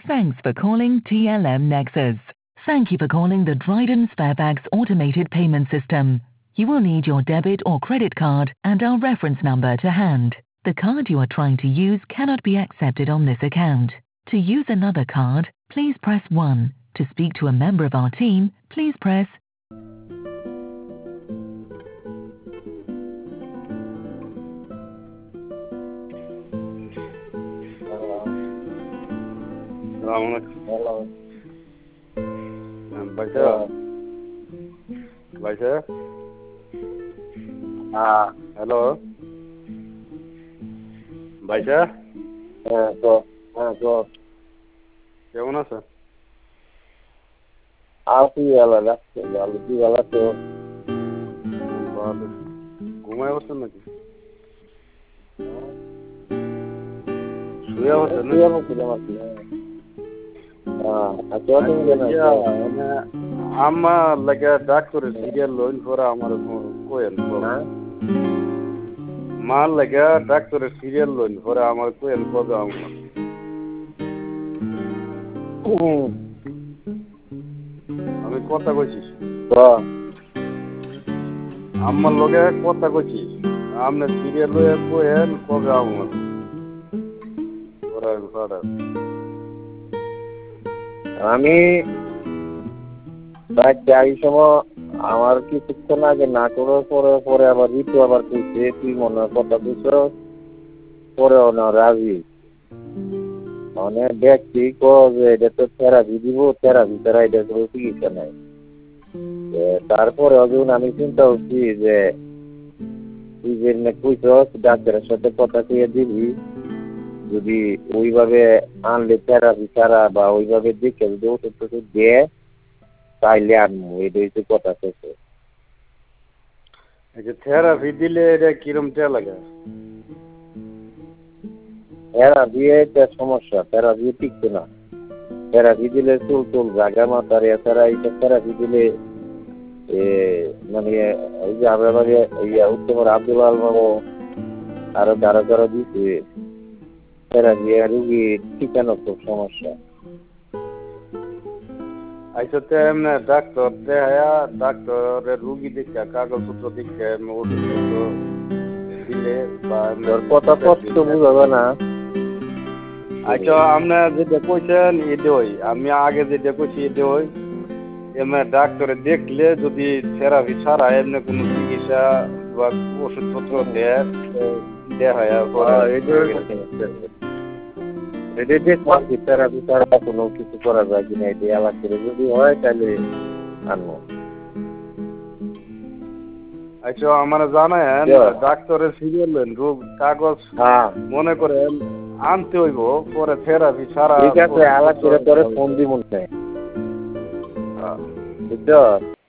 Thanks for calling TLM Nexus. Thank you for calling the Dryden Sparebags automated payment system. You will need your debit or credit card and our reference number to hand. The card you are trying to use cannot be accepted on this account. To use another card, please press 1. To speak to a member of our team, please press Hello. Baca. Baca. Hello. Baca. তো কেমন আছো? আছি ভালো লাগছে ভালো কি ভালো তো ভালো। ঘুমায় বসছেন নাকি? শুয়ে বসছেন নাকি? আমার লাগে ডাক্তারের সিরিয়াল লইন করে আমার কোয়েন মার লাগে ডাক্তারের সিরিয়াল লইন করে আমার কোয়েন কবে আমার আমি কথা কইছি আমার লগে কথা কইছি আপনি সিরিয়াল লইয়া কোয়েন কবে আমার আমি প্রায় ৪ সময় আমার কিছুক্ষণ আগে না করার পরে পরে আবার ঋতু আবার কইছে তুই মনে হয় কথা কইছ পরেও না রাজি মানে ব্যক্তি যে এটা তো থেরাপি দিব থেরাপি ছাড়া এটা কোনো চিকিৎসা নাই তারপরে যখন আমি চিন্তা করছি যে তুই যে কইছ ডাক্তারের সাথে কথা কইয়া দিবি যদি ওইভাবে আনলে থেরাপি ছাড়া বা ওইভাবে দেখে যদি ওষুধ টষুধ দিয়ে তাইলে আনবো এটা হচ্ছে কথা থেকে থেরাপি দিলে এটা কিরম টা লাগে থেরাপি এটা সমস্যা থেরাপি টিকছে না থেরাপি দিলে চুল জাগা মাথার এছাড়া এইসব থেরাপি দিলে মানে এই যে আমরা মানে উত্তমের আব্দুল আলমাবো আরো কারো দিচ্ছে থেরাপি রুগী ঠিকানো খুব সমস্যা আইসতে এমনি ডাক্তার দেখায়া ডাক্তারের রুগী দেখে কাগজপত্র দেখে ওষুধপত্র দিলে বা কথা স্পষ্ট বুঝাবে না আচ্ছা আপনি যেটা কইছেন এটাই আমি আগে যেটা কইছি এটাই এমনি ডাক্তারে দেখলে যদি থেরাপি ছাড়া এমনি কোনো চিকিৎসা বা ওষুধপত্র দেয়া এটা যে থেরাপি ছাড়া কোনো কিছু করা যায় কিনা এটা আবার করে যদি হয় তাহলে আনবো আচ্ছা আমার জানায় ডাক্তারের সিরিয়াল রোগ কাগজ মনে করেন আনতে হইব পরে থেরাপি ছাড়া ঠিক আছে আলাদা করে তোরে ফোন দিব বুঝছো